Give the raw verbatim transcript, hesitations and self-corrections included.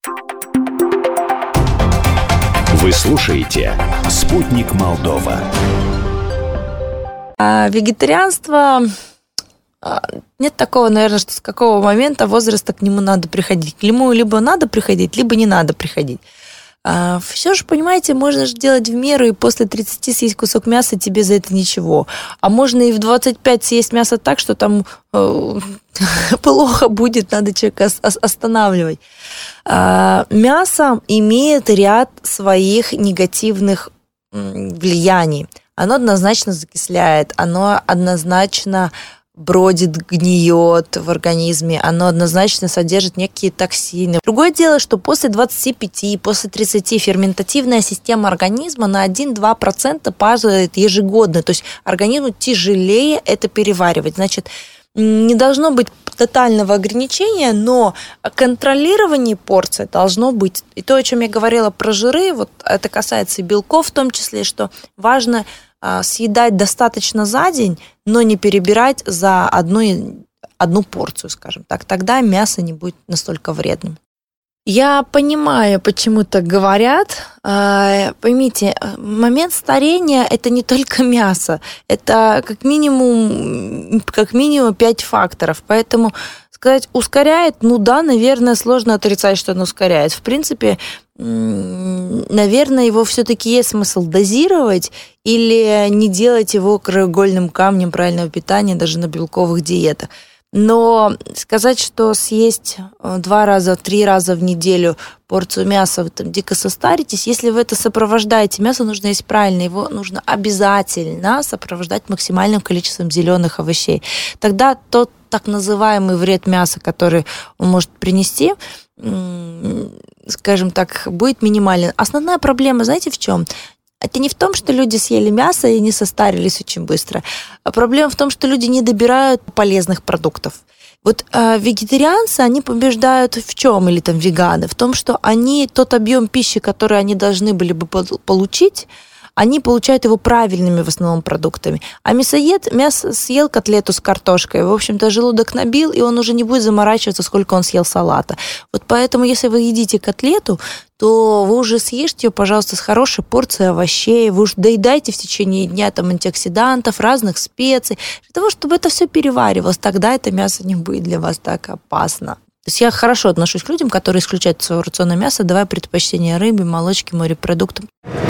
Вы слушаете «Спутник Молдова». А вегетарианство... Нет такого, наверное, что с какого момента возраста к нему надо приходить. К нему либо надо приходить, либо не надо приходить. А все же, понимаете, можно же делать в меру, и после тридцати съесть кусок мяса, тебе за это ничего. А можно и в двадцать пять съесть мясо так, что там э, плохо будет, надо человека останавливать. А, мясо имеет ряд своих негативных влияний. Оно однозначно закисляет, оно однозначно бродит, гниет в организме, оно однозначно содержит некие токсины. Другое дело, что после двадцати пяти, после тридцати ферментативная система организма на один-два процента падает ежегодно. То есть организму тяжелее это переваривать. Значит, не должно быть тотального ограничения, но контролирование порций должно быть. И то, о чем я говорила про жиры, вот это касается и белков в том числе, что важно съедать достаточно за день, но не перебирать за одну, одну порцию, скажем так. Тогда мясо не будет настолько вредным. Я понимаю, почему так говорят. Поймите, момент старения – это не только мясо. Это как минимум, как минимум пять факторов. Поэтому сказать, ускоряет, ну да, наверное, сложно отрицать, что оно ускоряет. В принципе, наверное, его все-таки есть смысл дозировать или не делать его краеугольным камнем правильного питания даже на белковых диетах. Но сказать, что съесть два раза, три раза в неделю порцию мяса, вы там дико состаритесь, если вы это сопровождаете, мясо нужно есть правильно, его нужно обязательно сопровождать максимальным количеством зеленых овощей. Тогда тот так называемый вред мяса, который он может принести, скажем так, будет минимален. Основная проблема, знаете, в чем? Это не в том, что люди съели мясо и не состарились очень быстро. А проблема в том, что люди не добирают полезных продуктов. Вот э, вегетарианцы, они побеждают в чем, или там веганы? В том, что они тот объем пищи, который они должны были бы получить, они получают его правильными в основном продуктами. А мясоед мясо съел котлету с картошкой, в общем-то, желудок набил, и он уже не будет заморачиваться, сколько он съел салата. Вот поэтому, если вы едите котлету, то вы уже съешьте ее, пожалуйста, с хорошей порцией овощей, вы уже доедайте в течение дня там антиоксидантов, разных специй, для того, чтобы это все переваривалось, тогда это мясо не будет для вас так опасно. То есть я хорошо отношусь к людям, которые исключают из своего рациона мясо, давая предпочтение рыбе, молочке, морепродуктам.